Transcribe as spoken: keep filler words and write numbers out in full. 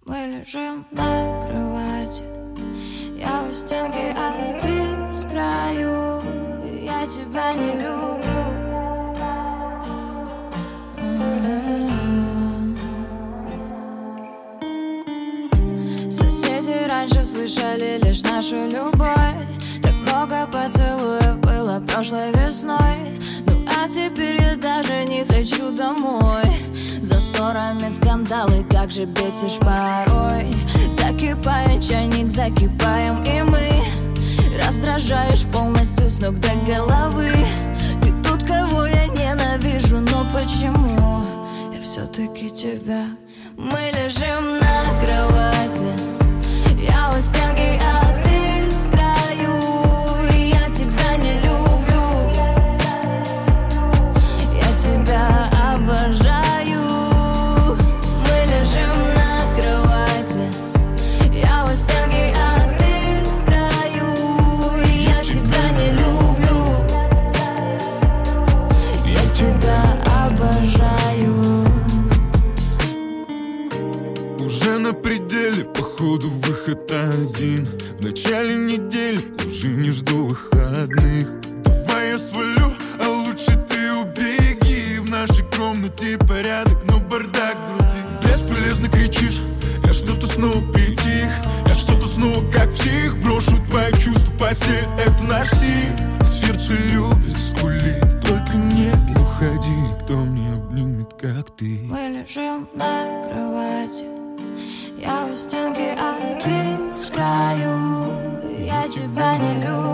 Мы лежим на кровати, я у стенки, а ты с краю. Я тебя не люблю. Mm-hmm. Соседи раньше слышали лишь нашу любовь. Так много поцелуев было прошлой весной. Ну а теперь я даже не хочу домой. За ссорами скандалы, как же бесишь порой. Закипает чайник, закипаем и мы. Раздражаешь полностью с ног до головы. Ты тут, кого я ненавижу, но почему я все-таки тебя? Мы лежим на кровати, я у стенки, а ты с краю. Я тебя не люблю, я тебя обожаю. На пределе, походу выход один. В начале недели уже не жду выходных. Давай я свалю, а лучше ты убеги. В нашей комнате порядок, но бардак в груди. Бесполезно кричишь, я что-то снова притих. Я что-то снова как псих. Брошу твои чувства, постель, это наш стиль. Сердце любит, скулит, только не уходи. Кто мне обнимет, как ты? Мы лежим на кровати, я у стенки, а ты с краю. Я тебя не люблю.